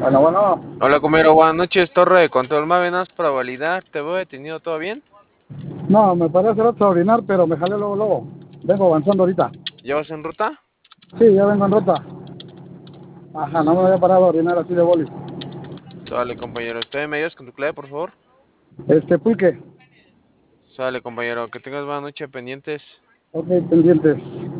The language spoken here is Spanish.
Bueno, bueno. Hola, compañero, buenas noches. Torre de control, Mávenas para validar. ¿Te veo detenido? ¿Todo bien? No, me parece hace rato a orinar, pero me jalé luego, luego. Vengo avanzando ahorita. ¿Ya vas en ruta? Sí, ya vengo en ruta. Ajá, no me había parado a orinar así de boli. Sale, compañero. ¿Estoy en medios con tu clave, por favor? Pulque. Sale, compañero. Que tengas buena noche pendientes. Ok, pendientes.